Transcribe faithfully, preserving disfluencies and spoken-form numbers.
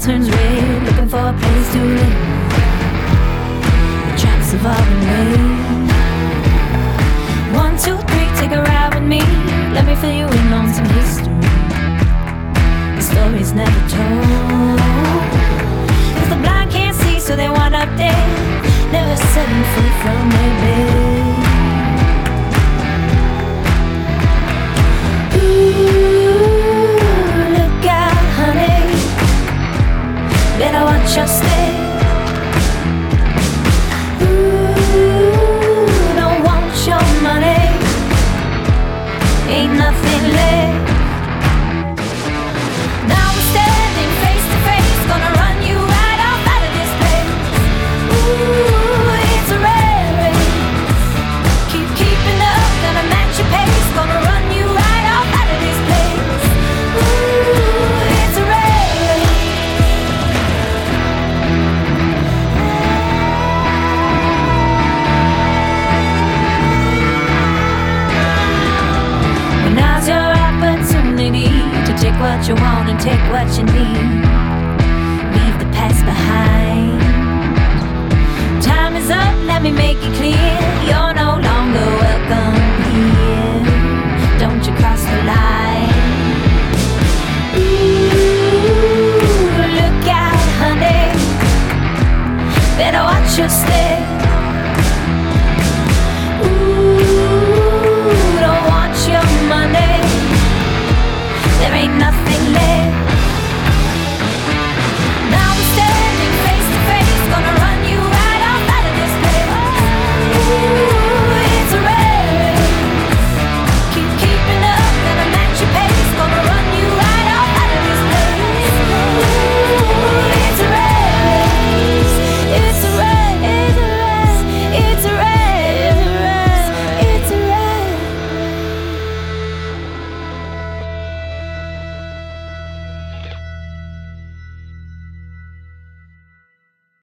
turns red, looking for a place to live. The tracks have all been laid. One, two, three, take a ride with me. Let me fill you in on some history. The story's never told, 'cause the blind can't see, so they wind up dead, never setting free from their bed. Ooh, look out, honey, better watch your step. Ooh, don't want your money, ain't nothing left. Now we're standing face to face, gonna run you right off out of this place. Ooh, it's a rare race. Keep keeping up, gonna match your pace, gonna run you right off out of this place. Ooh, it's a rare race. Well, now's your opportunity to take what you want and take what you need. Leave the past behind. Time is up, let me make it clear. You're no longer welcome here. Don't you cross the line. Ooh, look out, honey, better watch your step.